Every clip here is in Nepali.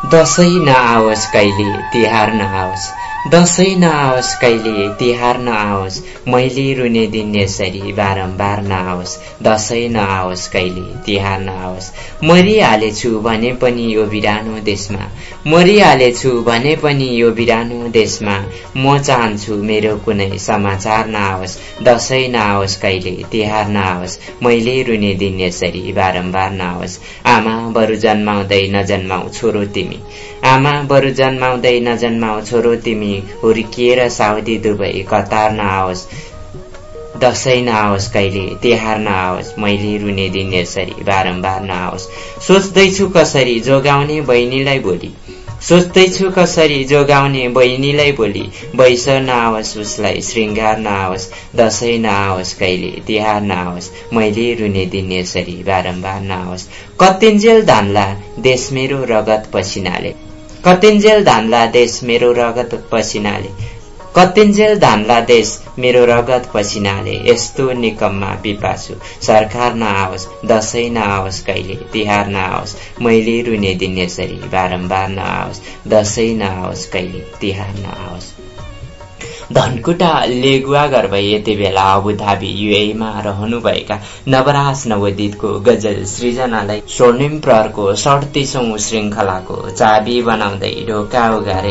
दशैं नआओस् कहिले तिहार नआओस्, दशैं नआओस् कहिले तिहार नआओस्, मैले रुने दिन यसरी बारम्बार नआओस्, दशैं नआओस् कहिले तिहार नआओस्। मरिहालेछु भने पनि यो बिरानो देशमा, मरिहालेछु भने पनि यो बिरानो देशमा, म चाहन्छु मेरो कुनै समाचार नआओस्, दशैं नआओस् कहिले तिहार नआओस्, मैले रुने दिन यसरी बारम्बार नआओस्। आमा बरु जन्माउँदै नजन्माऊ छोरो तिमी, आमा बरु जन्माउँदै नजन्माऊ छोरो तिमी, हुर्किएर साउदी दुबई कतार नआओस्, दशैं नआओस् कहिले तिहार नआओस्, मैले रुने दिन यसरी बारम्बार नआओस्। सोच्दैछु कसरी जोगाउने बहिनीलाई बोली, सोच्दैछु कसरी जोगाउने बहिनीलाई बोली, वैश नआओस् उसलाई श्रृंगार नआओस्, दशैं नआओस् कहिले तिहार नआओस्, मैले रुने दिन यसरी बारम्बार नआओस्। कतिन्जेल धान्ला देश मेरो रगत पसिनाले, कतिन्जेल धान्ला देश मेरो रगत पसिनाले, कतिन्जेल धान्ला देश मेरो रगत पसिनाले, यस्तो निकममा पिपासु सरकार नआओस्, दशैं नआओस् कहिले तिहार नआओस्, मैले रुने दिन यसरी बारम्बार नआओस्, दशैं नआओस् कहिले तिहार नआओस्। धनकुटा लेगुवा गर्भ यति बेला अबुधाबी युएईमा रहनुभएका नवराज नवोदितको गजल सृजनालाई स्वर्णिम प्रहरको 37औं श्रृंखलाको चाबी बनाउँदै ढोका उगारे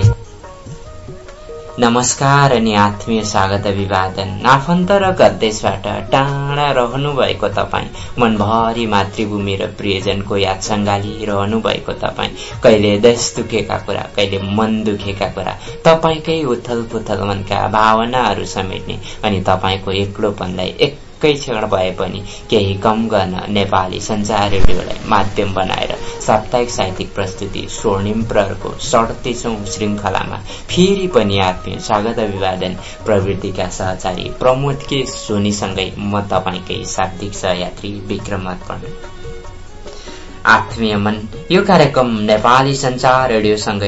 नमस्कार अनि आत्मीय स्वागत अभिवादन। आफन्त र गद्देशबाट टाढा रहनुभएको तपाईँ, मनभरि मातृभूमि र प्रियजनको याद सङ्गाली रहनुभएको तपाईँ, कहिले देश दुखेका कुरा, कहिले मन दुखेका कुरा, तपाईँकै उथल पुथल मनका भावनाहरू समेट्ने अनि तपाईँको एक्लोपनलाई एकै क्षण भए पनि केही कम गर्न नेपाली संचार रेडियोलाई माध्यम बनाएर साप्ताहिक साहित्यिक प्रस्तुति स्वर्णिम प्रहरको 37औं श्रृंखलामा फेरि पनि आत्मीय स्वागत अभिवादन। प्रवृत्तिका सहचारी प्रमोद के सोनीसँगै म तपाईँकै शाब्दिक सहयात्री विक्रम अर्पण। आत्मीय मन यो कार्यक्रम नेपाली संचार रेडियोसँगै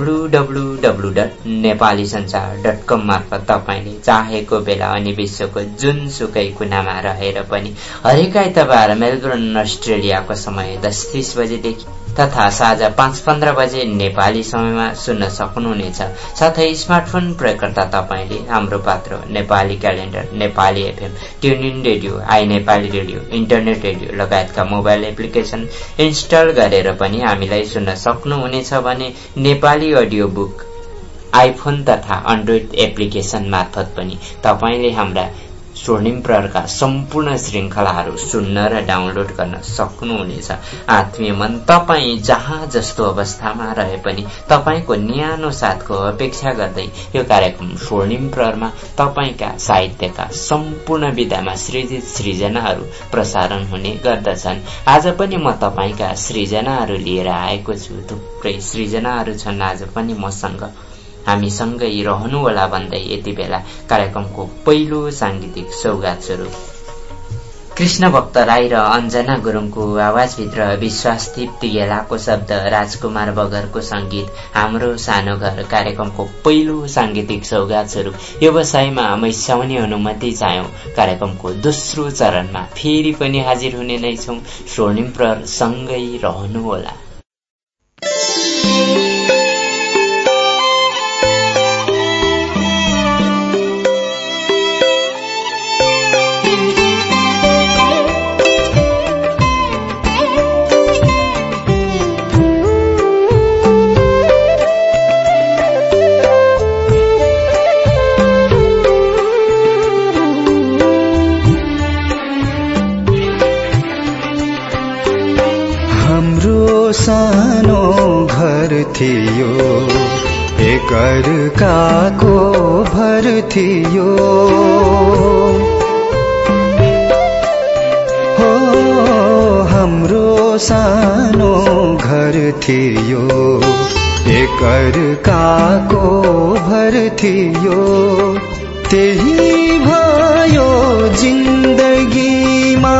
www.nepalisanchar.com मार्फत तपाईले चाहेको बेला अनि विश्वको जुनसुकै कुनामा रहेर पनि हरेक आइतबार मेलबर्न अस्ट्रेलियाको समय 10:30 बजेदेखि तथा साँझ 5:15 बजे नेपाली समयमा सुन्न सक्नुहुनेछ। साथै स्मार्टफोन प्रयोगकर्ता तपाईले हाम्रो पात्र Nepali calendar, Nepali FM, TuneIn radio, आई नेपाली रेडियो, इन्टरनेट रेडियो लगायतका मोबाइल एप्लिकेशन इन्स्टल गरेर पनि हामीलाई सुन्न सक्नुहुनेछ भने नेपाली अडियो बुक आइफोन तथा एन्ड्रोइड एप्लिकेशन मार्फत पनि तपाईले हाम्रा स्वर्णिम प्रहरका सम्पूर्ण श्रृंखलाहरू सुन्न र डाउनलोड गर्न सक्नुहुनेछ। आत्मीय मन तपाईँ जहाँ जस्तो अवस्थामा रहे पनि तपाईको न्यानो साथको अपेक्षा गर्दै यो कार्यक्रम स्वर्णिम प्रहरमा तपाईका साहित्यका सम्पूर्ण विधामा सृजित सृजनाहरू प्रसारण हुने गर्दछन्। आज पनि म तपाईका सृजनाहरू लिएर आएको छु। थुप्रै सृजनाहरू छन् आज पनि मसँग, हामीसँगै रहनुहोला भन्दै यति बेला कार्यक्रमको पहिलो सांगीतिक सौगात स्वरूप कृष्ण भक्त राई र अञ्जना गुरुङको आवाजभित्र विश्वास दीप्ति गेलाको शब्द, राजकुमार बगरको संगीत हाम्रो सानो घर कार्यक्रमको पहिलो सांगीतिक सौगात स्वरूप व्यवसायमा मैसाउने अनुमति चाह्यौं। कार्यक्रमको दोस्रो चरणमा फेरि पनि हाजिर हुने नै छौं। स्वर्णिम प्रहर सँगै रहनुहोला। सानो घर थियो, एक अर्काको भर थियो, हो हाम्रो सानो घर थियो, एक अर्काको भर थियो, त्यही भयो जिन्दगीमा,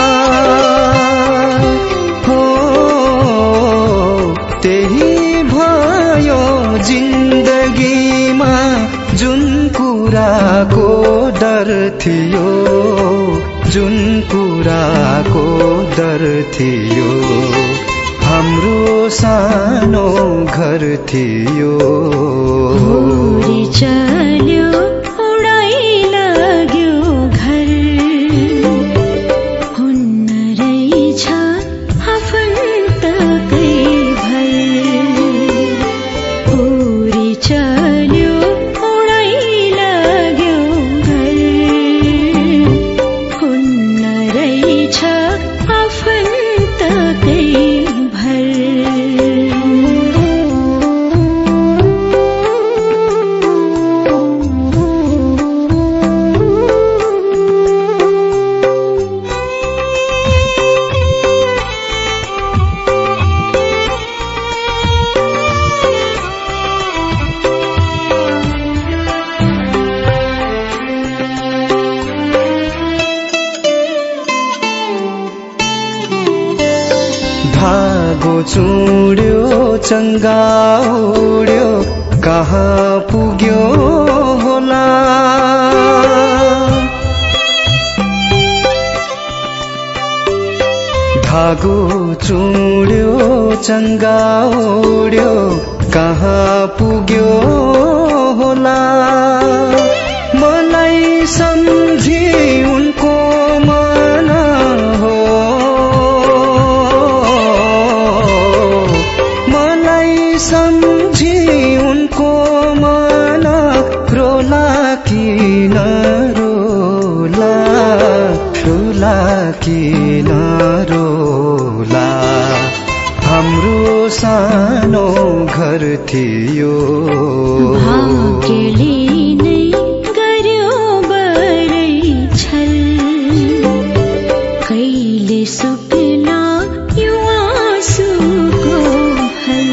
जिन्दगीमा जुन कुराको डर थियो, जुन कुराको डर थियो, हाम्रो सानो घर थियो उडी चल्यो उडाइ लाग्यो घर हुन्न रहेछ आफन्तकै भर उडी चल्यो उडाइ लाग्यो घर हुन्न रहेछ आफन्तकै धागो चुड्यो चङ्गा उड्यो कहाँ पुग्यो होला धागो चुड्यो चङ्गा उड्यो कहाँ पुग्यो होला मलाई सम्झी उनको मन हो सम्झी उनको मन रोला कि नरोला रोला कि नरोला हाम्रो सानो घर थियो भाग्यले नै गर्यो बरै छल कहिले सुक्ला यो आँसुको हल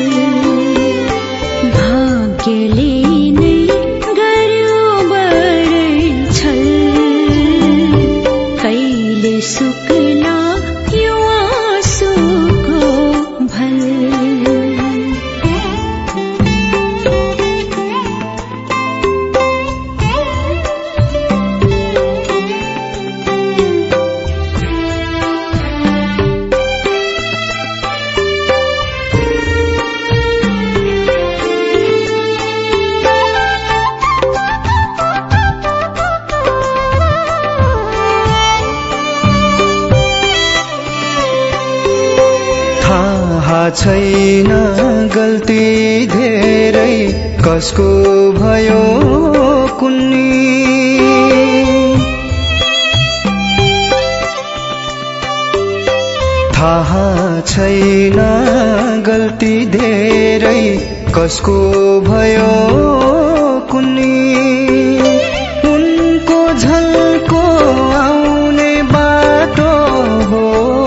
भाग्यले नै गर्यो बरै छल कहिले सुक्ला यो आँसुको भल छैन गल्ती धेरै कसको भयो कुन्नी थाहा छैन गल्ती धेरै कसको भयो कुन्नी उनको झल्को आउने बाटो हो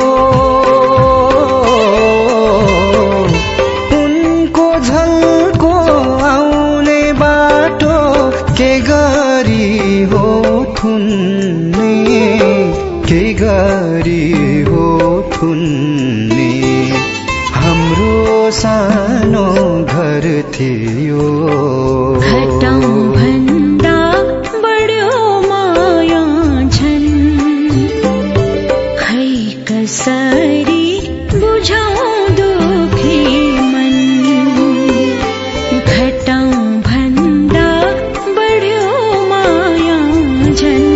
के गरी हो थुन्ने हाम्रो सानो घर थियो घटाउ भन्दा बढ्यो माया झन् खै कसरी बुझाउ दुखी मन घटाउ भन्दा बढ्यो माया झन्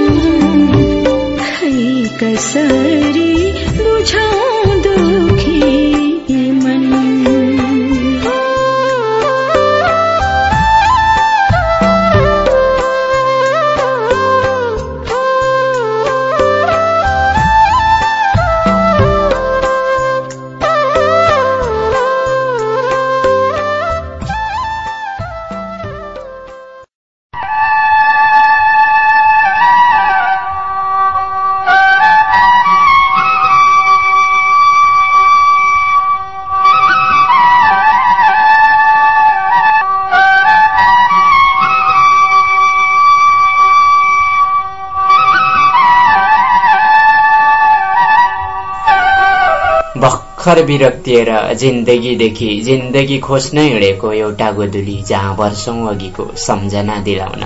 कसरी बुझाउ दुखी मन भर्खर विरक्तिएर जिन्दगीदेखि जिन्दगी खोज्न हिँडेको एउटा गोधुली जहाँ वर्षौं अघिको सम्झना दिलाउन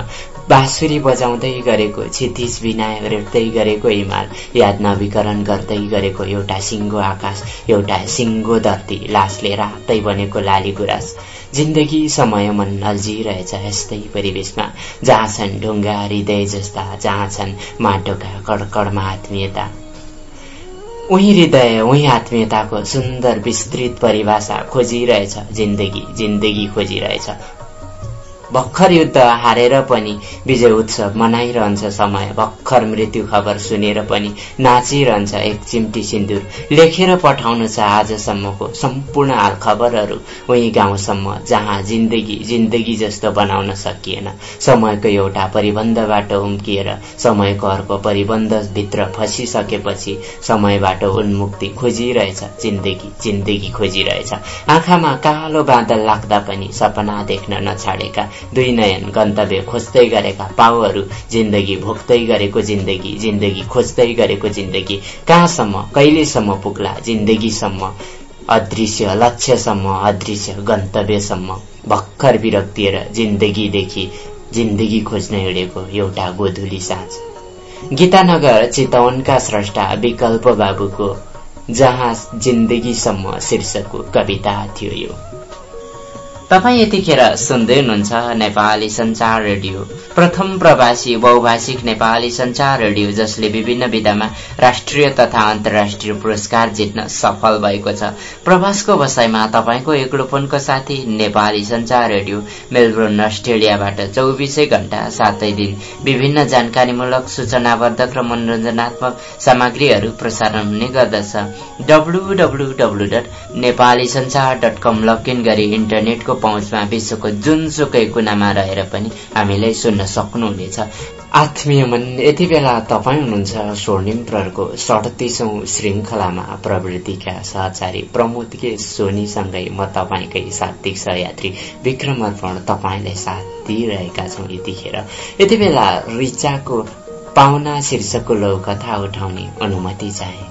बाँसुरी बजाउँदै गरेको क्षितिज विनायक रेट्दै गरेको हिमाल याद नवीकरण गर्दै गरेको एउटा सिङ्गो आकाश एउटा सिङ्गो धरती लासले रातै बनेको लाली गुराँस जिन्दगी समय मन अल्झिरहेछ यस्तै परिवेशमा जहाँ छन् ढुङ्गा हृदय जस्ता जहाँ छन् माटोका कड्कडमा आत्मीयता उही हृदय उही आत्मीयताको सुन्दर विस्तृत परिभाषा खोजिरहेछ जिन्दगी खोजिरहेछ भर्खर युद्ध हारेर पनि विजय उत्सव मनाइरहन्छ समय भर्खर मृत्यु खबर सुनेर पनि नाचिरहन्छ एक चिम्टी सिन्दुर लेखेर पठाउनु छ आजसम्मको सम्पूर्ण हाल खबरहरू उही गाउँसम्म जहाँ जिन्दगी जस्तो बनाउन सकिएन समयको एउटा परिबन्धबाट उम्किएर समयको अर्को परिबन्धभित्र फसिसकेपछि समयबाट उन्मुक्ति खोजिरहेछ जिन्दगी खोजिरहेछ आँखामा कालो बादल लाग्दा पनि सपना देख्न नछाडेका दुई नयन गन्तव्य खोज्दै गरेका पाउहरू जिन्दगी भोग्दै गरेको जिन्दगी खोज्दै गरेको जिन्दगी कहाँसम्म कहिलेसम्म पुग्ला जिन्दगीसम्म अदृश्य लक्ष्यसम्म अदृश्य गन्तव्यसम्म भर्खर विरक्तिएर जिन्दगीदेखि जिन्दगी खोज्न हिँडेको एउटा गोधुली साँझ गीतानगर चितवनका स्रष्टा विकल्प बाबुको जहाँ जिन्दगीसम्म शीर्षकको कविता थियो यो। तपाईँ यतिखेर सुन्दै हुनुहुन्छ नेपाली संचार रेडियो प्रथम प्रवासी बहुभाषिक नेपाली संचार रेडियो जसले विभिन्न विधामा राष्ट्रिय तथा अन्तर्राष्ट्रिय पुरस्कार जित्न सफल भएको छ। प्रवासको बसाइमा तपाईको एक्लोपनको साथी नेपाली संचार रेडियो मेलबोर्न अस्ट्रेलियाबाट 24 घण्टा 7 दिन विभिन्न जानकारीमूलक सूचनावर्धक र मनोरञ्जनात्मक सामग्रीहरू प्रसारण हुने गर्दछ। www.nepalisanchar.com लगइन गरी इन्टरनेटको पहुँचमा विश्वको जुनसुकै कुनामा रहेर पनि हामीलाई सुन्न सक्नुहुनेछ। आत्मीय मन यति बेला तपाईँ हुनुहुन्छ स्वर्णिम प्रहरको 37औं श्रृंखलामा प्रवृत्तिका सहचारी प्रमोद के सोनीसँगै म तपाईँकै सात्विक सहयात्री विक्रम अर्पण तपाईँलाई साथ दिइरहेका छौं। यति बेला रिचाको पाहुना शीर्षकको लौकथा उठाउने अनुमति चाहे।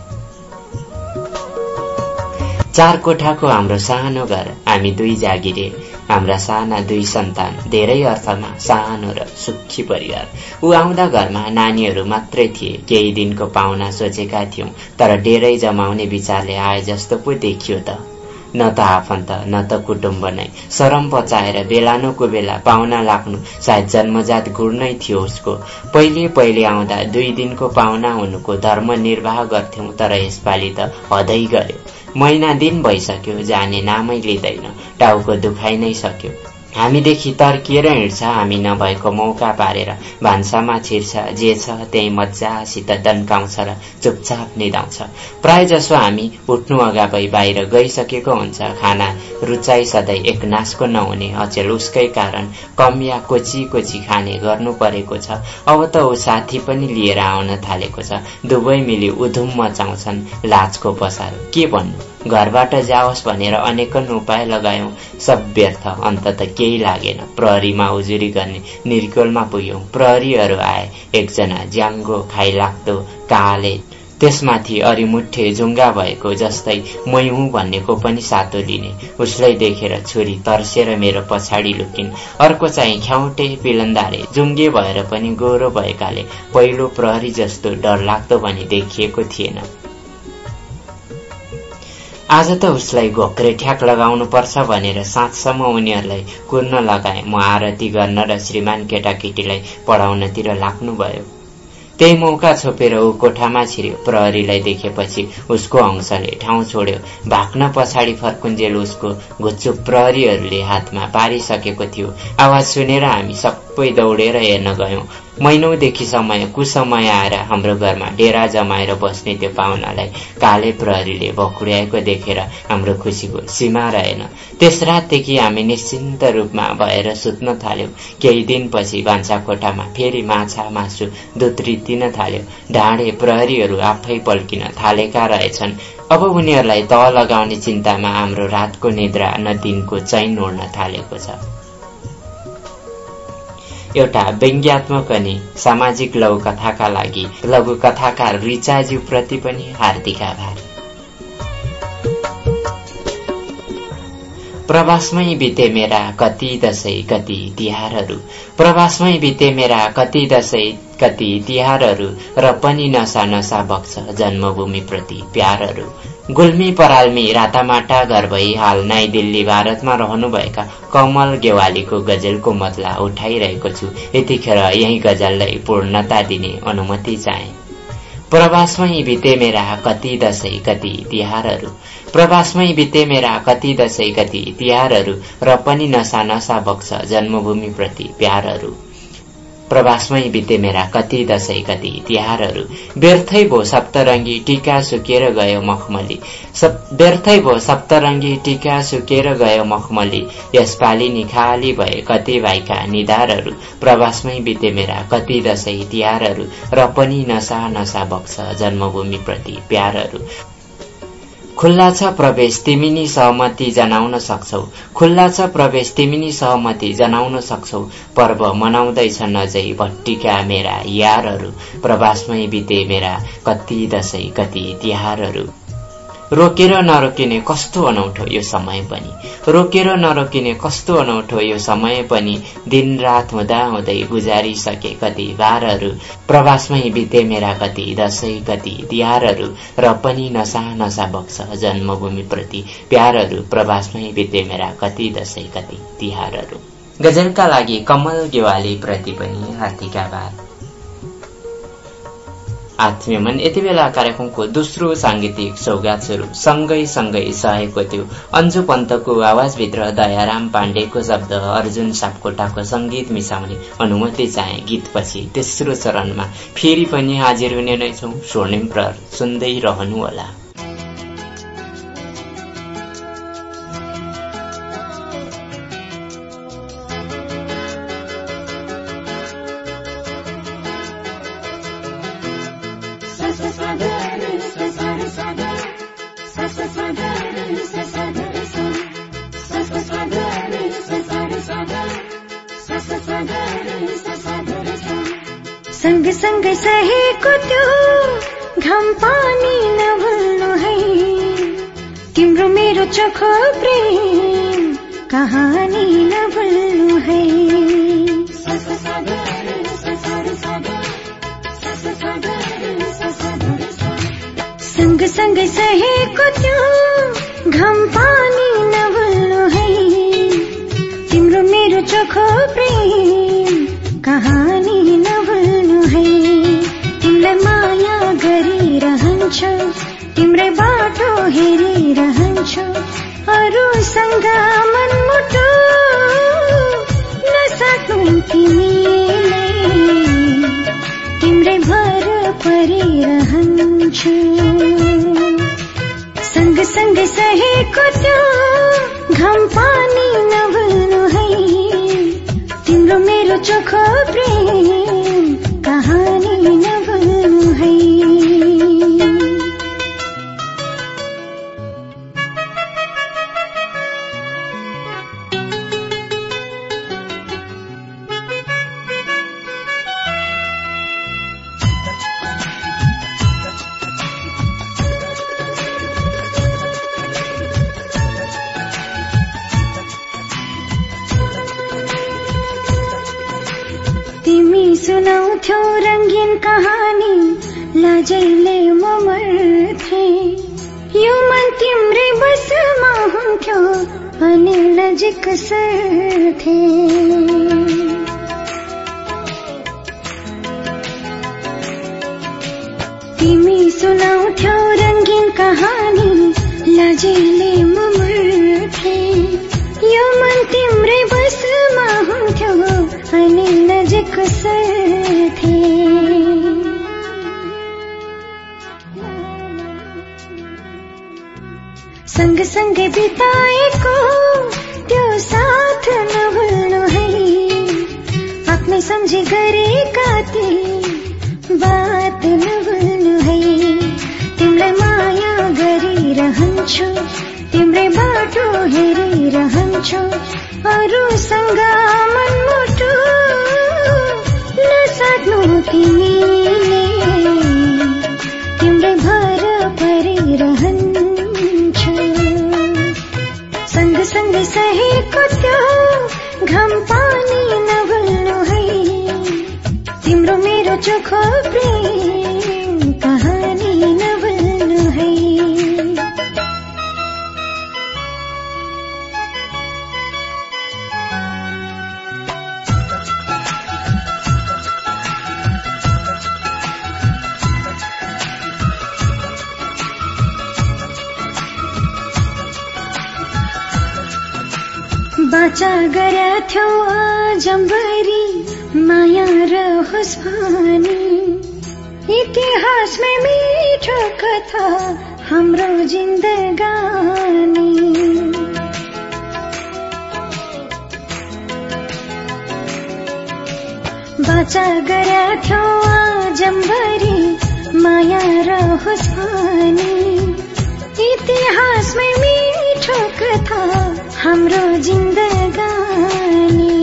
4 कोठाको हाम्रो सानो घर, हामी 2 जागिरे, हाम्रा साना 2 सन्तान, धेरै अर्थमा सानो र सुखी परिवार। ऊ आउँदा घरमा नानीहरू मात्रै थिए। केही दिनको पाहुना सोचेका थियौं, तर डेरै जमाउने विचारले आए जस्तो पो देखियो त। न त आफन्त न त कुटुम्ब नै। शरम पचाएर बेलानुको बेला पाहुना लाग्नु सायद जन्मजात गुण नै थियो उसको। पहिले आउँदा 2 दिनको पाहुना हुनुको धर्म निर्वाह गर्थ्यौं, तर यसपालि त हदै गर्यो। महिना दिन भइसक्यो, जाने नामै लिँदैन, टाउको दुखाइ नै सक्यो। हामीदेखि तर्किएर हिँड्छ, हामी नभएको मौका पारेर भान्सामा छिर्छ, जे छ त्यही मज्जासित दन्काउँछ र चुपचाप निदाउँछ। प्राय जसो हामी उठ्नु अगावै बाहिर गइसकेको हुन्छ। खाना रुचाइ सधैँ एक नासको नहुने अचेल उसकै कारण कम या कोची खाने गर्नु परेको छ। अब त ऊ साथी पनि लिएर आउन थालेको छ। दुवै मिली उधुम मचाउँछन् लाजको पसारो। के भन्नु, घरबाट जाओस् भनेर अनेकन उपाय लगायौं, सब व्यर्थ। अन्तत केही लागेन। प्रहरीमा उजुरी गर्ने निर्कोलमा पुग्यौं। प्रहरीहरू आए। एकजना ज्याङ्गो खाइलाग्दो काले, त्यसमाथि अरिमुठे जुङ्गा भएको जस्तै मै हुँ भन्नेको पनि सातो लिने। उसलाई देखेर छोरी तर्सेर मेरो पछाडि लुकिन्। अर्को चाहिँ ख्याउटे पिलन्दारे, जुङ्गे भएर पनि गोरो भएकाले पहिलो प्रहरी जस्तो डरलाग्दो भने देखिएको थिएन। आज त उसलाई घोक्रे ठ्याक लगाउनु पर्छ भनेर साँझसम्म उनीहरूलाई कुर्न लगाए। म आरती गर्न र श्रीमान केटाकेटीलाई पढाउनतिर लाग्नुभयो। त्यही मौका छोपेर ऊ कोठामा छिर्यो। प्रहरीलाई देखेपछि उसको अंशले ठाउँ छोड्यो। भाग्न पछाडि फर्कुन्जेल उसको घुच्चुक प्रहरीहरूले हातमा पारिसकेको थियो। आवाज सुनेर हामी सबै दौडेर हेर्न गयौं। महिनौदेखि कुसमय आएर हाम्रो घरमा डेरा जमाएर बस्ने त्यो पाहुनालाई काले प्रहरीले भकुर्याएको देखेर हाम्रो खुसीको सीमा रहेन। त्यस रातदेखि हामी निश्चिन्त रूपमा भएर सुत्न थाल्यौं। केही दिनपछि भान्सा कोठामा फेरि माछा मासु दुध रित्तिन थाल्यो। ढाडे प्रहरीहरू आफै पल्किन थालेका रहेछन्। अब उनीहरूलाई तह लगाउने चिन्तामा हाम्रो रातको निद्रा न दिनको चैन उड्न थालेको छ। एउटा व्यङ्ग्यात्मक अनि सामाजिक लघुकथाका लागि लघुकथाकार रिचाज्यू प्रति पनि हार्दिक आभार। प्रवासमै बिते मेरा कति दशैं कति तिहारहरू, प्रवासमै बिते मेरा कति दशैं कति तिहारहरू, र पनि नसा नसा बग्छ जन्मभूमि प्रति प्यारहरू। गुल्मी पराल्मी रातामाटा घर भई हाल नयाँ दिल्ली भारतमा रहनुभएका कमल गेवालीको गजलको मतला उठाइरहेको छु। यतिखेर यही गजललाई पूर्णता दिने अनुमति चाहे। प्रवासमै बिते मेरा कति दशैं कति तिहारहरू, प्रवासमै बिते मेरा कति दशैं कति तिहारहरू, र पनि नसा नसा बग्छ जन्मभूमि प्रति प्यारहरू। प्रवासमै बिते मेरा कति दशैं कति तिहारहरू, व्यर्थै भो सप्तरङ्गी टीका सुकेर गयो मखमली, व्यर्थै भो सप्तरङ्गी टीका सुकेर गयो मखमली, यसपालि निखाली भए कति भाइका निधारहरू। प्रवासमै बिते मेरा कति दशैं तिहारहरू, र पनि नसा नसा बग्छ जन्मभूमि प्रति प्यारहरू। खुल्ला छ प्रवेश तिमी नि सहमति जनाउन सक्छौ, खुल्ला छ प्रवेश तिमी नि सहमति जनाउन सक्छौ, पर्व मनाउँदैछन् अझै भट्टिका मेरा यारहरू। प्रवासमै बिते मेरा कति दशैं कति तिहारहरू, रोकेर नरोकिने कस्तो अनौठो यो समय पनि, रोकेर नरोकिने कस्तो अनौठो यो समय पनि, दिन रात हुँदा हुँदै गुजारिसके कति बारहरू। प्रवासमै बिते मेरा कति दशैं कति तिहारहरू, र पनि नसा नसा बग्छ जन्मभूमि प्रति प्यारहरू। प्रवासमै बिते मेरा कति दशैं कति तिहारहरू। गजलका लागि कमल गेवाली प्रति पनि हार्दिक आभार। आत्मीय मन, यति बेला कार्यक्रमको दोस्रो सांगीतिक सौगात स्वरूप सँगै सँगै सहेको थियो अन्जु पन्तको आवाजभित्र दयाराम पाण्डेको शब्द अर्जुन सापकोटाको संगीत मिसाउने अनुमति चाहे। गीतपछि तेस्रो चरणमा फेरि पनि हाजिर हुने नै छौं। स्वर्णिम प्रहर सुन्दै रहनुहोला। सँगै सँगै सहेको त्यो घाम पानी नभुल्नु है, तिम्रो मेरो चोखो प्रेम कहानी नभुल्नु है। सँगै सँगै सहेको त्यो घाम पानी नभुल्नु है, तिम्रो मेरो चोखो प्रेम कहानी नभुल्नु है। तिमीलाई माया गरिरहन्छु, तिम्रै बाटो हेरिरहन्छु, अरूसँग मनमुटो नसाट्नु तिमीले, तिम्रै भर परिरहन्छु। सँगसँगै सहेको त्यो घाम पानी नभुल्नु है, तिम्रो मेरो चोखो प्रेम कहानी नभुल्नु है। सुनाउँथ्यौ रंगीन कहानी, लाजैले म मर्थे, यो मन तिम्रै बसमा हुन्थ्यो अनि नजिक सर्थे। तिमी सुनाउँथ्यौ रंगीन कहानी, लाजैले म मर्थे, यो मन तिम्रै बसमा हुन्थ्यो अनि नजिक सर्थे। सँगसँगै बिताएको त्यो साथ नभुल्नु है, आफ्नै सम्झी गरेका ती बात नभुल्नु है। तिमीलाई माया गरिरहन्छु, तिम्रै बाटो हेरिरहन्छु, अरूसँग मनमुटो नसाट्नु तिमीले, तिम्रै भर परिरहन्छु। सँगसँगै सहेको त्यो घाम पानी नभुल्नु है, तिम्रो मेरो चोखो प्रेम कहानी नभुल्नु है। बाचा गरा थियो आजम्बरी माया रहोस् भनी, इतिहासमै मिठो कथा हाम्रो जिन्दगानी। बाचा गरा थियो आजम्बरी माया रहोस् भनी, इतिहासमै मिठो कथा हाम्रो जिन्दगानी।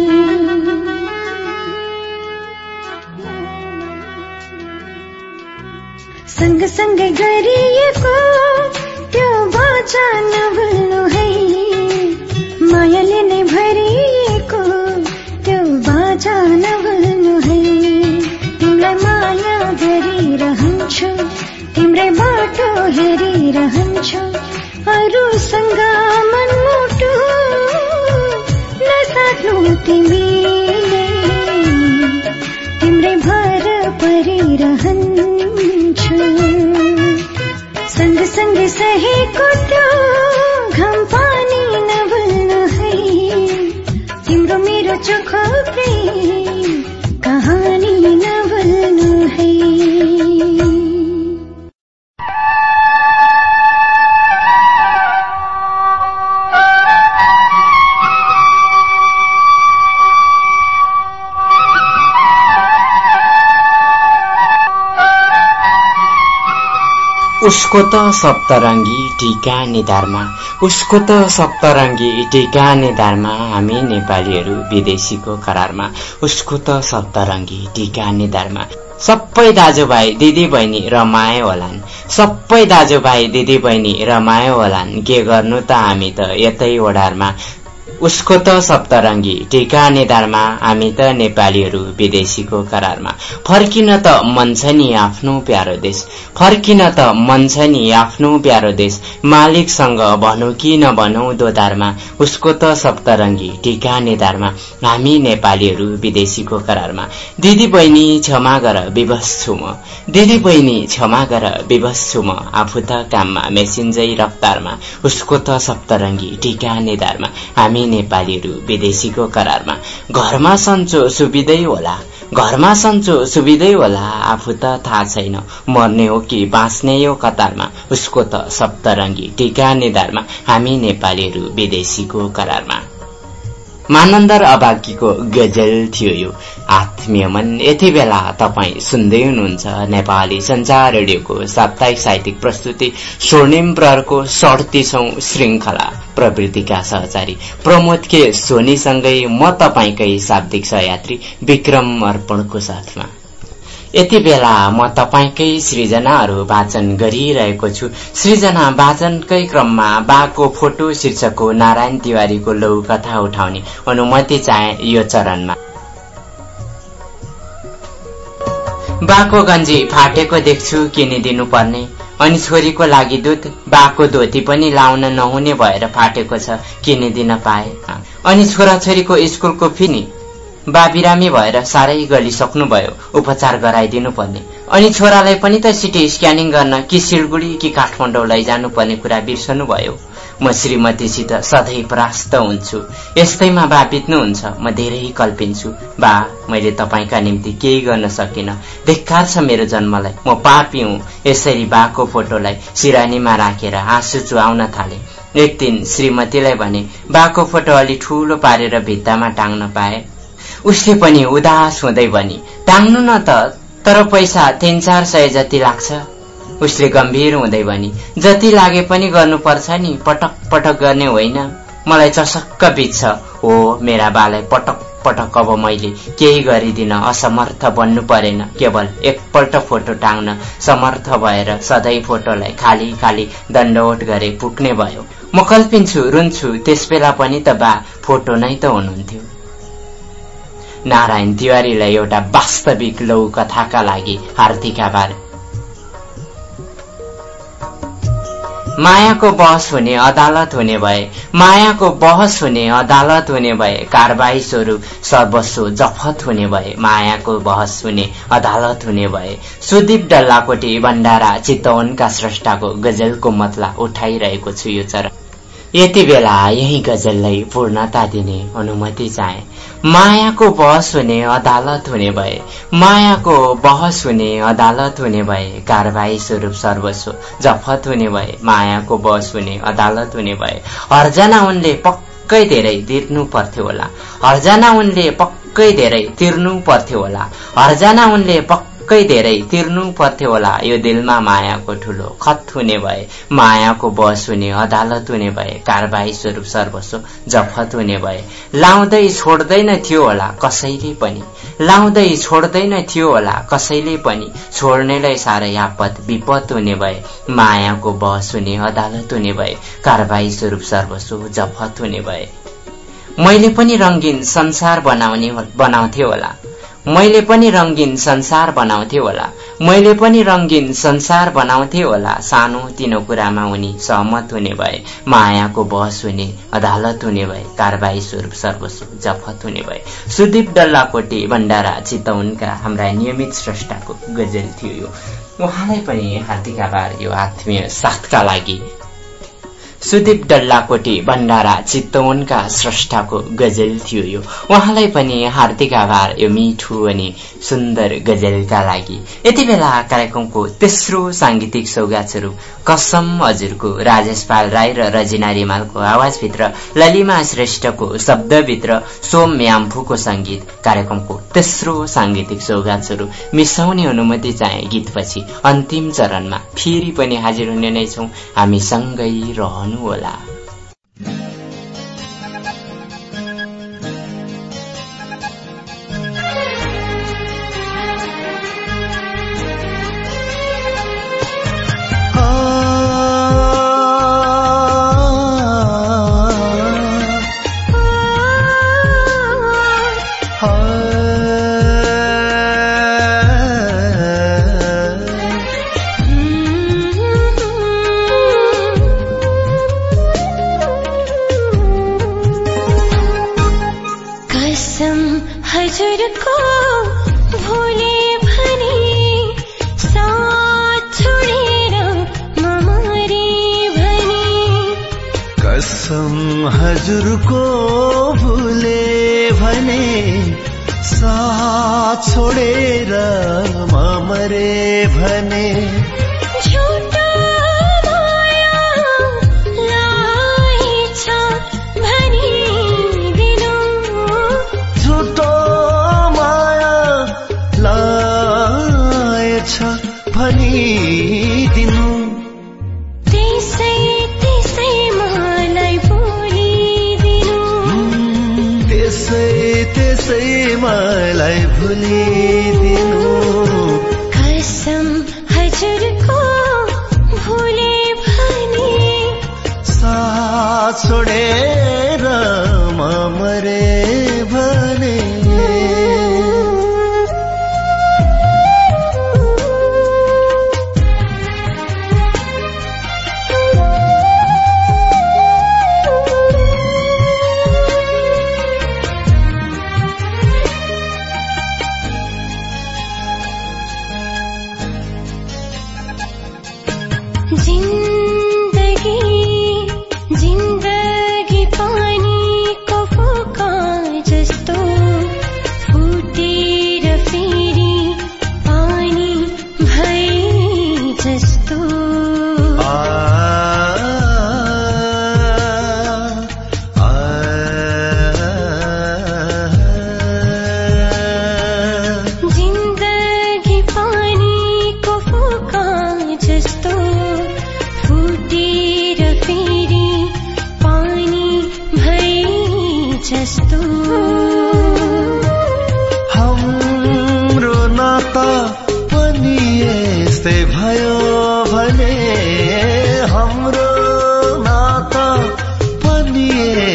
सँगसँगै गरिएको त्यो बाचा नभुल्नु है, मायाले नै भरिएको त्यो बाचा नभुल्नु है। तिमीलाई माया गरिरहन्छु, तिम्रै बाटो हेरिरहन्छु, अरूसँग मनमुटु नसाट्नु तिमीले, तिम्रै भर परिरहन्छु। सँगसँगै सहेको त्यो घाम पानी नभुल्नु है, तिम्रो मेरो चोखो प्रेम कहानी नभुल्नु है। उसको त सप्तरङ्गी टीका निधारमा, उसको त सप्तरङ्गी टीका निधारमा, हामी नेपालीहरू विदेशीको करारमा। उसको त सप्तरङ्गी टीका निधारमा, सबै दाजुभाइ दिदी बहिनी रमायो होलान्, सबै दाजुभाइ दिदी बहिनी रमायो होलान्, के गर्नु त हामी त यतै ओडारमा। उसको त सप्तरङ्गी टीका निधारमा, हामी त नेपालीहरू विदेशीको करारमा। फर्किन त मन छ नि आफ्नो प्यारो देश, फर्किन त मन छ नि आफ्नो प्यारो देश, मालिकसँग भनौँ कि नभनौँ दोधारमा। उसको त सप्तरङ्गी टीका निधारमा, हामी नेपालीहरू विदेशीको करारमा। दिदी बहिनी क्षमा गर विवश छु म, दिदी बहिनी क्षमा गर विवश छु म, आफू त काममा मेसिन्जै रफ्तारमा। उसको त सप्तरङ्गी टीका निधारमा, हामी नेपालीहरू विदेशीको करारमा। घरमा सन्चो सुविधै होला, घरमा सन्चो सुविधै होला, आफू त थाहा छैन मर्ने हो कि बाँच्ने हो कतारमा। उसको त सप्तरङ्गी टीका निधारमा, हामी नेपालीहरू विदेशीको करारमा। मानन्दर अबाकीको गजल थियो यो आत्मीय मन। यति बेला तपाईँ सुन्दै हुनुहुन्छ नेपाली संचार रेडियोको साप्ताहिक साहित्यिक प्रस्तुति स्वर्णिम प्रहरको 37औं श्रृंखला प्रवृत्तिका सहचारी प्रमोद के सोनीसँगै म तपाईंकै शाब्दिक सहयात्री विक्रम अर्पणको साथमा। यति बेला म तपाईंकै सृजनाहरू वाचन गरिरहेको छु। सृजना वाचनकै क्रममा बाको फोटो शीर्षकको नारायण तिवारीको लघु कथा उठाउने अनुमति चाहे यो चरणमा। बाको गन्जी फाटेको देख्छु किनिदिनु पर्ने, अनि छोरीको लागि दुध बाको धोती पनि लाउन नहुने भएर फाटेको छ किनिदिन पाए। अनि छोराछोरीको स्कुलको फी नि बा बिरामी भएर साह्रै गलिसक्नुभयो, उपचार गराइदिनु पर्ने। अनि छोरालाई पनि त सिटी स्क्यानिङ गर्न कि सिलगुडी कि काठमाडौँ लैजानु पर्ने कुरा बिर्सनु भयो। म श्रीमतीसित सधैँ परास्त हुन्छु, यस्तैमा बा बित्नुहुन्छ, म धेरै कल्पिन्छु। बा, मैले तपाईंका निम्ति केही गर्न सकिन, धिक्कार छ मेरो जन्मलाई, म पापी हुँ। यसरी बाको फोटोलाई सिरानीमा राखेर आँसु चुहाउन थाले। एक दिन श्रीमतीलाई भने बाको फोटो अलि ठूलो पारेर भित्तामा टाङ्न पाए। उसले पनि उदास हुँदै भनी, टाङ्नु न त, तर पैसा 300-400 जति लाग्छ। उसले गम्भीर हुँदै भनी, जति लागे पनि गर्नुपर्छ नि, पटक पटक गर्ने होइन। मलाई चसक्क बित्छ हो मेरा बालाई पटक पटक अब मैले केही गरिदिन असमर्थ बन्नु परेन। केवल एकपल्ट फोटो टाङ्न समर्थ भएर सधैँ फोटोलाई खाली खाली दण्डवट गरे पुग्ने भयो। म कल्पिन्छु रुन्छु त्यसबेला पनि त बा फोटो नै त हुनुहुन्थ्यो। नारायण तिवारीलाई एउटा वास्तविक लौ कथाका लागि हार्दिक आभार। मायाको बहस हुने अदालत हुने भए, मायाको बहस हुने अदालत हुने भए, कारबाही स्वरूप सर्वस्व जफत हुने भए, मायाको बहस हुने अदालत हुने भए, सुदीप डल्लाकोटी भण्डारा चितवनका स्रष्टाको गजलको मतला उठाइरहेको छु यो चरण। यति बेला यही गजललाई पूर्णता दिने अनुमति चाहे। मायाको बहस हुने अदालत हुने भए, मायाको बहस हुने अदालत हुने भए, कारबाही स्वरूप सर्वस्व जफत हुने भए, मायाको बहस हुने अदालत हुने भए, हर्जना उनले पक्कै धेरै तिर्नु पर्थ्यो होला, हर्जना उनले पक्कै धेरै तिर्नु पर्थ्यो होला, हर्जना उनले पक्कै धेरै तिर्नु पर्थ्यो होला। यो दिलमा मायाको ठूलो खत हुने भए, मायाको बहस हुने अदालत हुने भए, कारबाही स्वरूप सर्वस्व जफत हुने भए, लाउँदै छोड्दैन थियो होला कसैले पनि, लाउँदै छोड्दैन थियो होला कसैले पनि, छोड्नेलाई साह्रै आपत विपद हुने भए, मायाको बहस हुने अदालत हुने भए, कारबाही स्वरूप सर्वस्व जफत हुने भए। मैले पनि रंगीन संसार बनाउँथे होला, मैले पनि रंगीन संसार बनाउँथे होला, मैले पनि रंगीन संसार बनाउँथे होला, सानो तिनो कुरामा उनी सहमत हुने भए, मायाको बहस हुने अदालत हुने भए, कारबाही स्वरूप सर्वस्व जफत हुने भए। सुदीप डल्लाकोटी भण्डारा चितवनका हाम्रा नियमित स्रष्टाको गजल थियो यो। उहाँलाई पनि हार्दिक आभार यो आत्मीय साथका लागि। सुदीप डल्लाकोटी भण्डारा चितवनका स्रष्टाको गजल थियो यो। उहाँलाई पनि हार्दिक आभार यो मिठो अनि सुन्दर गजलका लागि। यति बेला कार्यक्रमको तेस्रो सांगीतिक सौगात स्वरूप कसम हजुरको राजेश पाल राई र रजिना रिमालको आवाजभित्र ललिमा श्रेष्ठको शब्दभित्र सोम याम्फूको संगीत कार्यक्रमको तेस्रो सांगीतिक सौगात स्वरूप मिसाउने अनुमति चाहे गीतपछि अन्तिम चरणमा फेरि पनि हाजिर हुने नै छौं। हामी सँगै रहनु होला। हजुरको भूले भने साथ छोडेर म मरे भने झुटो माया लाएछ भनिदिनु, झुटो माया लाएछ भनिदिनु, त्यसै मलाई भुलिदिनु, कसम हजुरको भूले भने साथ छोडेर म मरे भने जिन्दगी पानीको फुका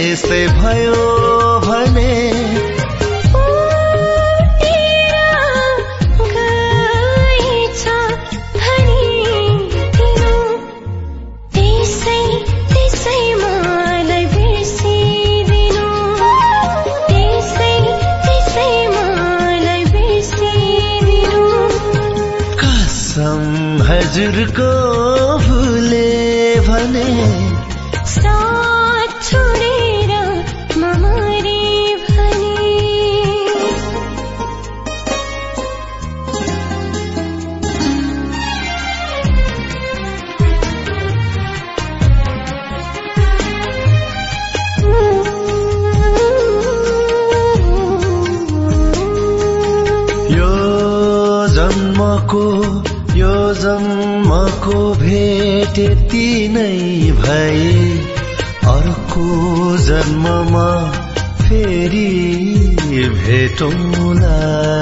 त्यसै भयो भने हजुरको भुले भने साथ छोडेर म मरे भने यो जन्मको भेट यति नै भए अर्को जन्ममा फेरि भेटौँला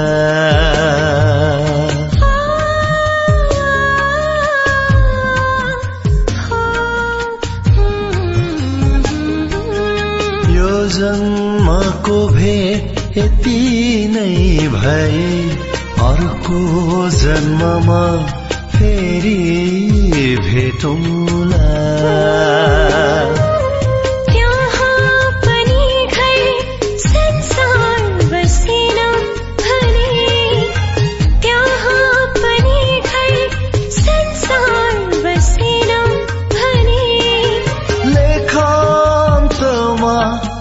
यो जन्मको भेट यति नै भए अर्को जन्ममा फेरि भेटौँला त्यहाँ पनि घर संसार बसेन भने त्यहाँ पनि घर संसार बसेन भने लेखान्तमा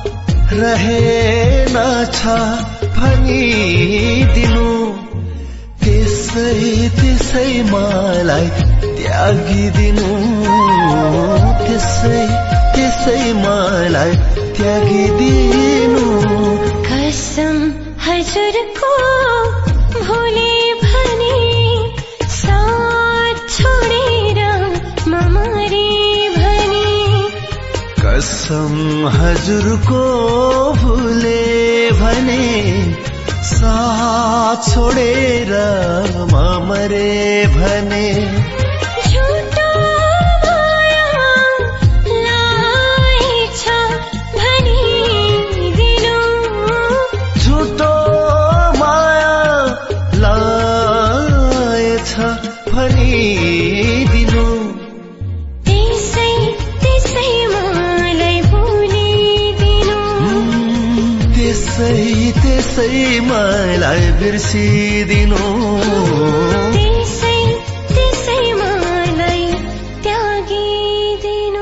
रहेन छ भनिदिनु त्यसै मलाई त्यागिदिनु त्यसै मलाई त्यागिदिनु कसम हजुरको भोले भने साथ छोडेर म मरे भने कसम हजुरको भुले भने साथ छोडेर म मरे भने झुटो माया लाएछ भनिदिनु झुटो माया लाएछ भनिदिनु त्यसै मलाई भुलिदिनु त्यसै मलाई बिर्सिदिनु त्यसै मलाई त्यागिदिनु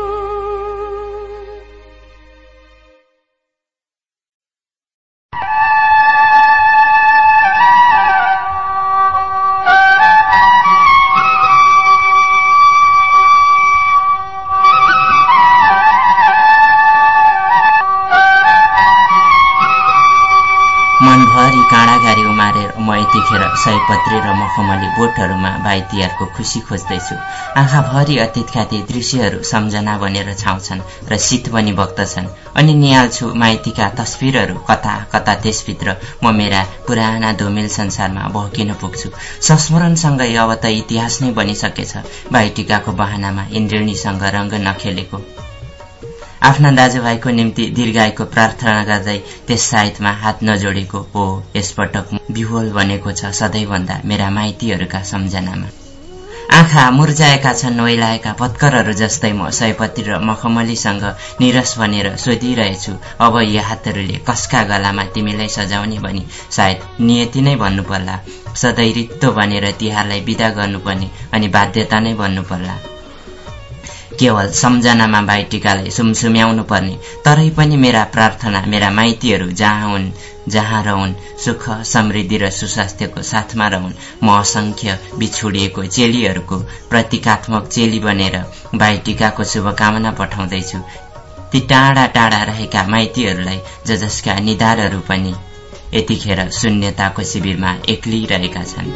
मनभरि काँडागारी उमारेर म यतिखेर सयपत्री र मखमली बोटहरूमा बाई तिहारको खुसी खोज्दैछु। आँखाभरि अतीतका ती दृश्यहरू सम्झना बनेर छाउँछन् र शीत पनि बग्दछन्। अनि निहाल्छु माइतीका तस्बिरहरू कता कता त्यसभित्र म मेरा पुराना धुमिल संसारमा बहकिन पुग्छु। संस्मरणसँगै अब त इतिहास नै बनिसकेछ। बाइटिकाको बहानामा इन्द्रेणीसँग रंग नखेलेको, आफ्ना दाजुभाइको निम्ति दीर्घायुको प्रार्थना गर्दै त्यस साइतमा हात नजोडेको हो। यसपटक बिहोल बनेको छ सधैँभन्दा मेरा माइतीहरूका सम्झनामा। आँखा मुर्जाएका छन् ओइलाएका पत्करहरू जस्तै म सयपत्री र मखमलीसँग निरस बनेर सोधिरहेछु, अब यी हातहरूले कसका गलामा तिमीलाई सजाउने भनी सायद नियति नै भन्नु पर्ला। सधैँ रित्तो बनेर तिहारलाई विदा गर्नुपर्ने अनि बाध्यता नै भन्नु पर्ला। केवल सम्झनामा बाइटिकालाई सुमसुम्याउनु पर्ने। तरै पनि मेरा प्रार्थना मेरा माइतीहरू जहाँ हुन् जहाँ रहन् सुख समृद्धि र सुस्वास्थ्यको साथमा रहन्। म असंख्य बिछुडिएको चेलीहरूको प्रतीकात्मक चेली बनेर बाइटिकाको शुभकामना पठाउँदैछु। ती टाढा टाढा रहेका माइतीहरूलाई जसका निधारहरू पनि यतिखेर शून्यताको शिविरमा एक्लिरहेका छन्।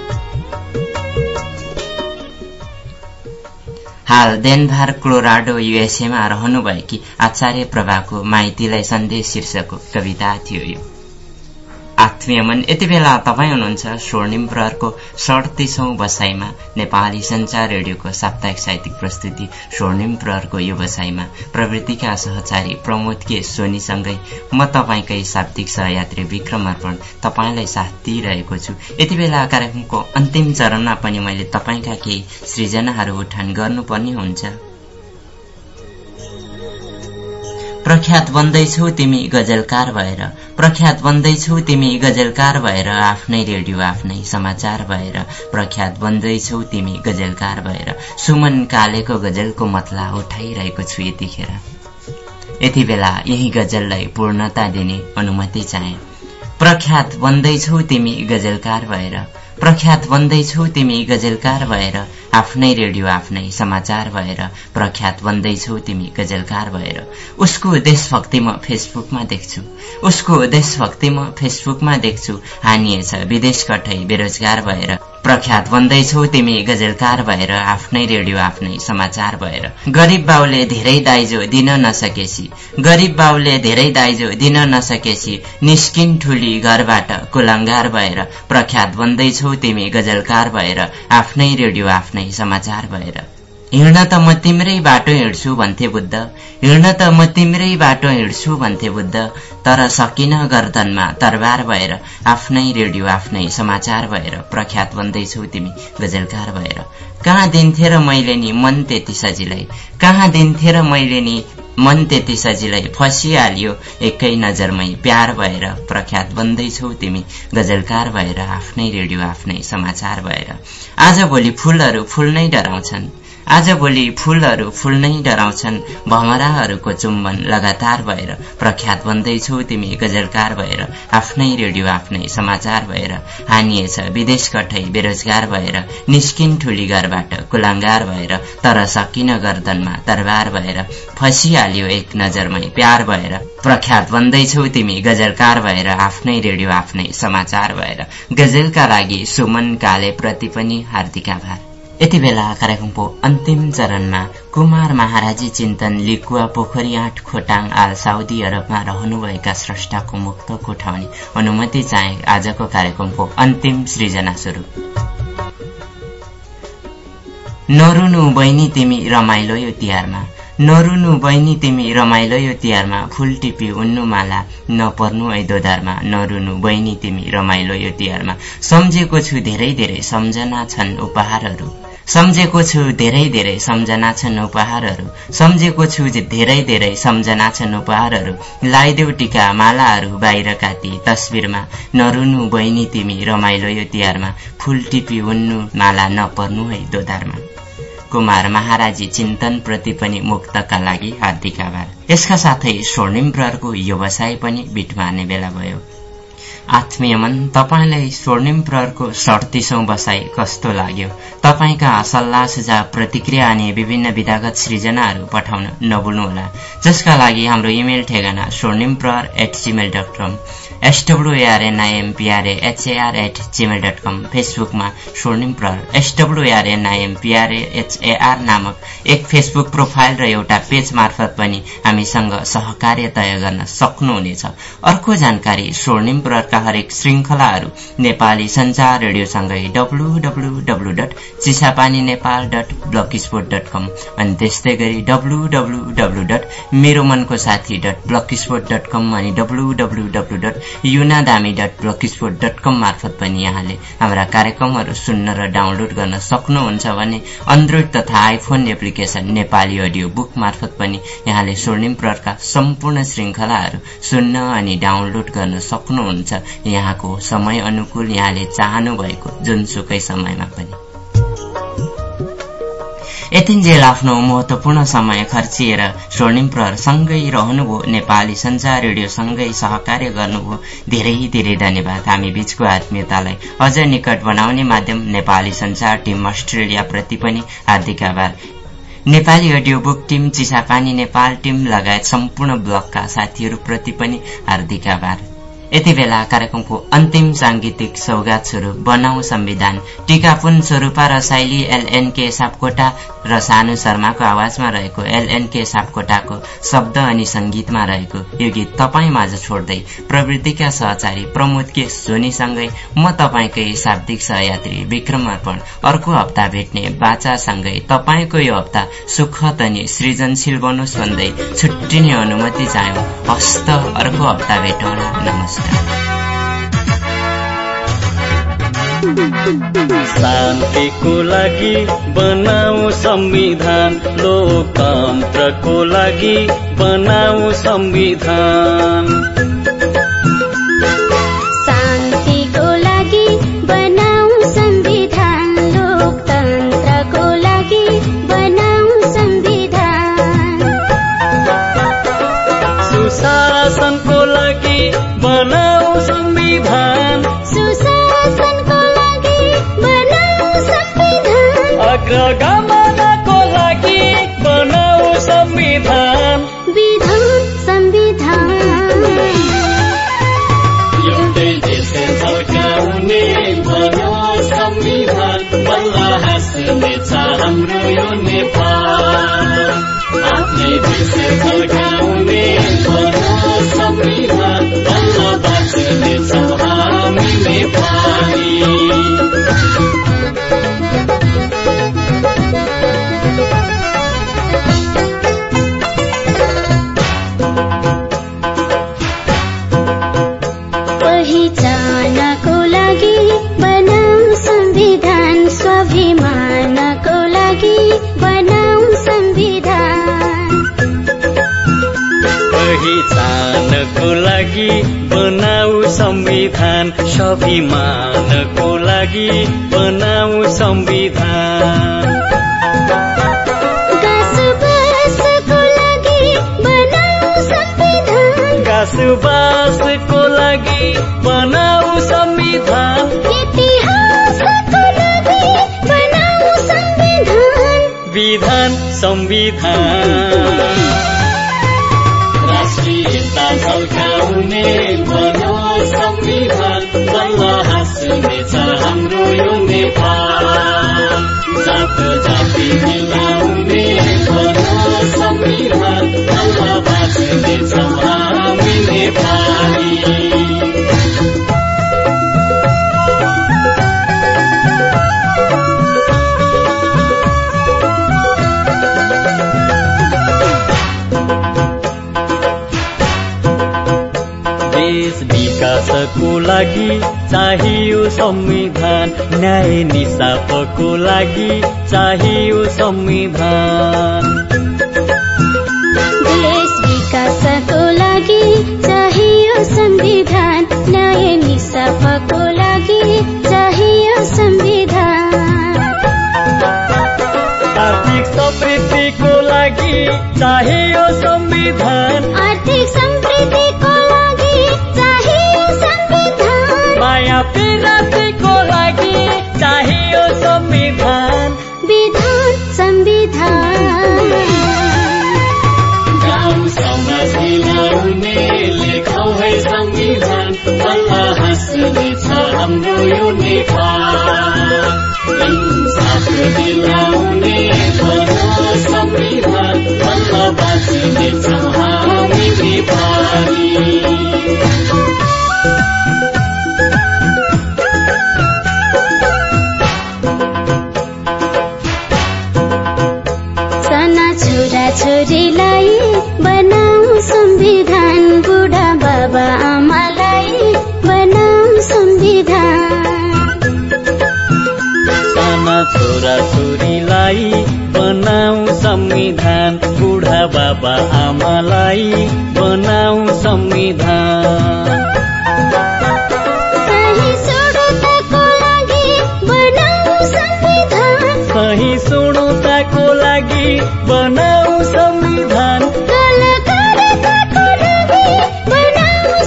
हाल डेनभर कोलोराडो युएसएमा रहनुभएकी आचार्य प्रभाको माइतीलाई सन्देश शीर्षकको कविता थियो यो। आत्मीय मन यति बेला तपाईँ हुनुहुन्छ स्वर्णिम प्रहरको 37औं बसाइमा नेपाली संचार रेडियोको साप्ताहिक साहित्यिक प्रस्तुति स्वर्णिम प्रहरको यो बसाइमा प्रवृत्तिका सहचारी प्रमोद के सोनीसँगै म तपाईँकै शाब्दिक सहयात्री विक्रम अर्पण तपाईँलाई साथ दिइरहेको छु। यति बेला कार्यक्रमको अन्तिम चरणमा पनि मैले तपाईँका केही सृजनाहरू उठान गर्नुपर्ने हुन्छ। प्रख्यात बन्दैछौ तिमी गजलकार भएर, प्रख्यात बन्दैछौ तिमी गजलकार भएर, आफ्नै रेडियो आफ्नै समाचार भएर, प्रख्यात बन्दैछौ तिमी गजलकार भएर, सुमन कालेको गजलको मतला उठाइरहेको छु यतिखेर। यति बेला यही गजललाई पूर्णता दिने अनुमति चाहे। प्रख्यात बन्दैछौ तिमी गजलकार भएर, प्रख्यात बन्दैछौ तिमी गजलकार भएर, आफ्नै रेडियो आफ्नै समाचार भएर, प्रख्यात बन्दैछौ तिमी गजलकार भएर। उसको देशभक्ति म फेसबुकमा देख्छु, उसको देशभक्ति म फेसबुकमा देख्छु, हानिएछ विदेश कठै बेरोजगार भएर, प्रख्यात बन्दैछौ तिमी गजलकार भएर, आफ्नै रेडियो आफ्नै समाचार भएर। गरीब बाउले धेरै दाइजो दिन नसकेसी, गरीब बाउले धेरै दाइजो दिन नसकेसी, निस्किन ठुली घरबाट कुलङ्गार भएर, प्रख्यात बन्दैछौ तिमी गजलकार भएर, आफ्नै रेडियो आफ्नै समाचार भएर। हिँड्न त म तिम्रै बाटो हिँड्छु भन्थे बुद्ध, हिँड्न त म तिम्रै बाटो हिँड्छु भन्थे बुद्ध, तर सकिन गर्दनमा तरबार भएर, आफ्नै रेडियो आफ्नै समाचार भएर, प्रख्यात बन्दैछौ तिमी गजलकार भएर। कहाँ दिन्थे र मैले नि मन त्यति सजिलै, कहाँ दिन्थे र मैले नि मन त्यति सजिलै, फसिहाल्यो एकै नजरमै प्यार भएर, प्रख्यात बन्दैछौ तिमी गजलकार भएर, आफ्नै रेडियो आफ्नै समाचार भएर। आजभोलि फूलहरू फूल नै डराउँछन्, आजभोलि फूलहरू फूल नै डराउँछन्, भमराहरूको चुम्बन लगातार भएर, प्रख्यात बन्दैछौ तिमी गजलकार भएर, आफ्नै रेडियो आफ्नै समाचार भएर। हानिएछ विदेश कठै बेरोजगार भएर, निस्किन ठुली घरबाट कुलङ्गार भएर, तर सकिन गर्दनमा तरबार भएर, फसिहाल्यो एक नजरमै प्यार भएर, प्रख्यात बन्दैछौ तिमी गजलकार भएर, आफ्नै रेडियो आफ्नै समाचार भएर। गजलका लागि सुमन काले प्रति पनि हार्दिक आभार। यति बेला कार्यक्रमको अन्तिम चरणमा कुमार महाराजी चिन्तन लिकुवा पोखरी 8 खोटाङ आल साउदी अरबमा रहनुभएका स्रष्टाको मुक्तक उठाउने अनुमति चाहे। आजको कार्यक्रमको अन्तिम सृजना स्वरूप। नरुनु बहिनी तिमी रमाइलो यो तिहारमा, नरुनु बहिनी तिमी रमाइलो यो तिहारमा, फूल टिपी उन्नु माला नपर्नु ऐ दोधारमा, नरुनु बहिनी तिमी रमाइलो यो तिहारमा। सम्झेको छु धेरै धेरै सम्झना छन् उपहारहरू, सम्झेको छु धेरै धेरै सम्झना छन् उपहारहरू, सम्झेको छु धेरै धेरै सम्झना छन् उपहारहरू, लाइदेऊ टिका मालाहरू बाहिर काटी तस्बिरमा, नरुनु बहिनी तिमी रमाइलो यो तिहारमा, फूल टिपी उन्नु माला नपर्नु है दोधारमा। कुमार महाराजी चिन्तन प्रति पनि मुक्तका लागि हार्दिक आभार। यसका साथै स्वर्णिम प्रहरको यो बसाइ पनि बिट मार्ने बेला भयो। आत्मीय मन, तपाईलाई स्वर्णिम प्रहरको 37औं बसाइ कस्तो लाग्यो? तपाईका सल्लाह सुझाव प्रतिक्रिया अनि विभिन्न विधागत सृजनाहरू पठाउन नभुल्नुहोला, जसका लागि हाम्रो इमेल ठेगाना swarnimprar@gmail.com, SWRNIMPRAHAR@gmail.com, फेसबुकमा स्वर्णिम प्रहर SWRNIMPRAHAR नामक एक फेसबुक प्रोफाइल र एउटा पेज मार्फत पनि हामीसँग सहकार्य तय गर्न सक्नुहुनेछ। अर्को जानकारी, स्वर्णिम प्रहरका हरेक श्रृंखलाहरू नेपाली संचार रेडियोसँगै www.चिसापानीनेपाल.blogspot.com अनि त्यस्तै गरी www.मेरोमनकोसाथी.blogspot.com अनि www.yunadami.blogspot.com मार्फत पनि यहाँले हाम्रा कार्यक्रमहरू सुन्न र डाउनलोड गर्न सक्नुहुन्छ भने एन्ड्रोइड तथा iPhone application Nepali audio book मार्फत पनि यहाँले स्वर्णिम प्रहरका सम्पूर्ण श्रृंखलाहरू सुन्न अनि डाउनलोड गर्न सक्नुहुन्छ। यहाँको समय अनुकूल यहाँले चाहनु भएको जुनसुकै समयमा पनि। यतिन्जेल आफ्नो महत्वपूर्ण समय खर्चिएर स्वर्णिम प्रहर सँगै रहनुभयो, नेपाली संचार रेडियो सँगै सहकार्य गर्नुभयो, धेरै धेरै धन्यवाद। हामी बीचको आत्मीयतालाई अझ निकट बनाउने माध्यम नेपाली संचार टिम अस्ट्रेलिया प्रति पनि हार्दिक आभार। Nepali audio book team, Chisapani Nepal team लगायत सम्पूर्ण ब्लगका साथीहरू प्रति पनि हार्दिक आभार। यति बेला कार्यक्रमको अन्तिम सांगीतिक सौगात स्वरूप बनाऊ संविधान टीकापुन स्वरूपा र शैली एलएनके सापकोटा र सानु शर्माको आवाजमा रहेको एलएनके सापकोटाको शब्द अनि संगीतमा रहेको यो गीत तपाईँ माझ छोड्दै प्रवृत्तिका सहचारी प्रमोद के सोनीसँगै म तपाईँकै शाब्दिक सहयात्री विक्रम अर्पण अर्को हप्ता भेट्ने बाचासँगै तपाईँको यो हप्ता सुखद अनि सृजनशील बनोस् भन्दै छुट्टिने अनुमति चाह्यौं। हस्त अर्को हप्ता भेटौँला। नमस्कार। शान्तिको लागि बनाऊ संविधान, लोकतन्त्रको लागि बनाऊ संविधान। शान्तिको लागि बनाऊ संविधान, लोकतन्त्रको लागि बनाऊ संविधान। सुशासनको लागि बनाऊ संविधान, सुशासनको लागि बनाऊ संविधान। अग्रगमनको लागि बनाऊ संविधान, विधान संविधान। एउटै देश झल्काउने बनाऊ संविधान, बल्ल हाँस्नेछ हाम्रो यो नेपाल। आफ्नै देश झल्काउने बनाऊ संविधान, बल्ल बाँच्नेछौँ हामी नेपाली। पहिचानको लागि बनाऊ संविधान, स्वाभिमानको लागि बनाऊ संविधान। पहिचानको लागि बनाऊ संविधान, स्वाभिमानको लागि बनाऊ संविधान। गाँसबासको लागि बनाऊ संविधान, गाँसबासको लागि बनाऊ संविधान। इतिहासको लागि बनाऊ संविधान, विधान संविधान। राष्ट्रियता झल्काउने बनाऊ संविधान, बल्ल हाँस्नेछ हाम्रो यो नेपाल। जात जाति मिलाउने बनाऊ संविधान, बल्ल बाँच्नेछौँ हामी नेपाली। देश विकासको लागि चाहियो संविधान, न्याय निसाफको लागि चाहियो संविधान। देश विकासको लागि चाहियो संविधान, न्याय निसाफको लागि चाहियो संविधान। आर्थिक समृद्धिको लागि चाहियो संविधान, आर्थिक समृद्धिको लागि चाहियो संविधान। माया पिरातीको लागि चाहियो संविधान, विधान संविधान। गाउँ समाज मिलाउने लेखौँ है संविधान, बल्ल हाँस्नेछ हाम्रो यो नेपाल। इंसाफ दिलाउने बनाऊ संविधान, बल्ल बाँच्नेछौँ हामी नेपाली। साना छोरा छोरीलाई बनाऊ संविधान, बुढा बाबा आमालाई बनाऊ संविधान। साना छोरा छोरीलाई बनाऊ संविधान, बुढा बाबा आमालाई बनाऊ संविधान। सहिष्णुताको लागि बनाऊ संविधान, सहिष्णुताको लागि बनाऊ संविधान। कलाकारिताको लागि बनाऊ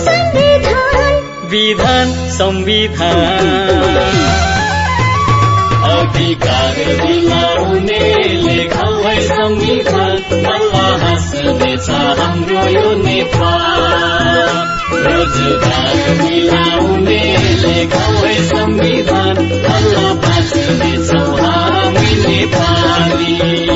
संविधान, विधान संविधान। अधिकार दिलाउने लेखौ है संविधान बल्ल हाँस्नेछ हाम्रो यो नेपाल रोजगार दिलाउने लेखौ है संविधान बल्ल बाँच्नेछौ हामी नेपाली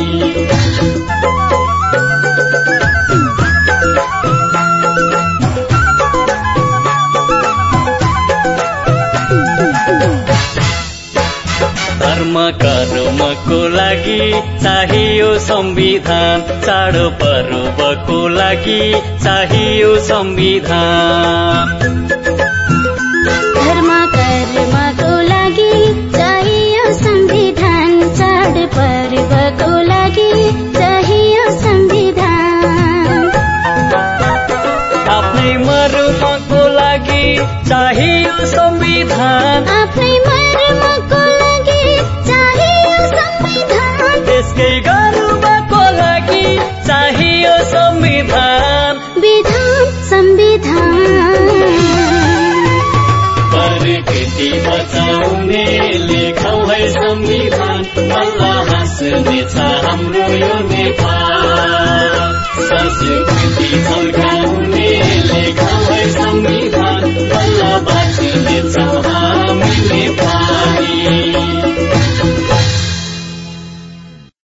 धर्म कर्मको लागि चाहियो संविधान चाडो पर्वको लागि चाहियो संविधान धर्म कर्मको लागि चाहियो संविधान चाड पर्वको लागि चाहियो संविधान आफ्नै मर्मको लागि चाहियो संविधान आफ्नै मर्मको त्यसकै गर्वको लागि चाहियो संविधान विधान संविधान प्रकृति बचाउने लेखौ है संविधान बल्ल हाँस्नेछ हाम्रो यो नेपाल संस्कृति झल्काउने लेखौ है संविधान बल्ल बाँच्नेछौ हामी नेपाल